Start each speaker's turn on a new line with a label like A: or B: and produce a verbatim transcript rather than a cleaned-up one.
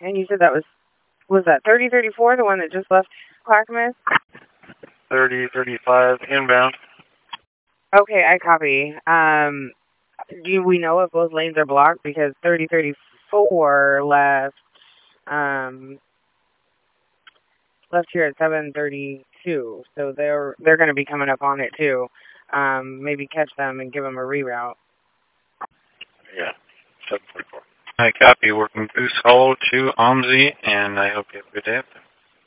A: And you said that was, was that thirty thirty-four, the one that just left Clackamas?
B: thirty thirty-five inbound.
A: Okay, I copy. Um, do we know if both lanes are blocked? Because thirty thirty-four left, um, left here at seven thirty-two, so they're they're going to be coming up on it too. Um, maybe catch them and give them a reroute.
B: Yeah, seven forty-four. I copy. Working Goose Hollow to O M Z, and I hope you have a good day.